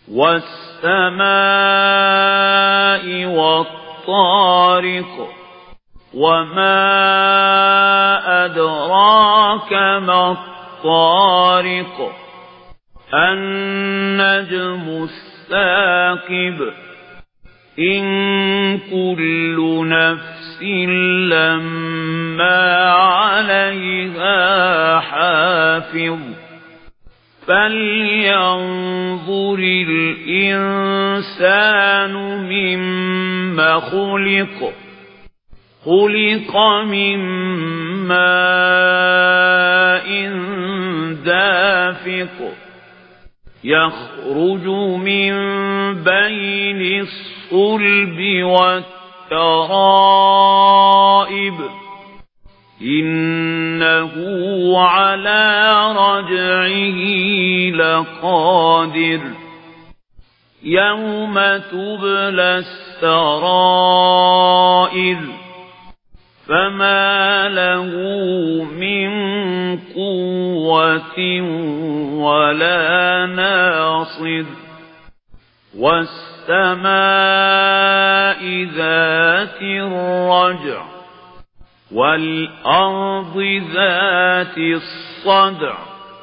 والسماء والطارق وما أدراك ما الطارق النجم الثاقب إن كل نفس لما عليها حافظ فلينظر الإنسان مما خلق خلق من ماء دافق يخرج من بين الصلب والترائب إنه على رجعه لقادر يوم تبلى السرائر فما له من قوة ولا ناصر والسماء ذات الرجع والأرض ذات الصدع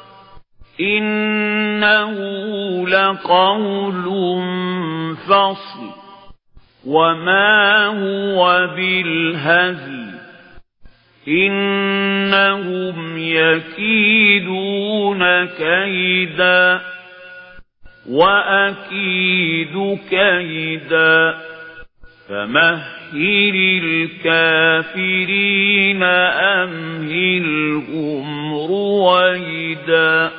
إنه لقول فصل وما هو بالهزل إنهم يكيدون كيدا وأكيد كيدا فمهل الكافرين أمهلهم رويدا.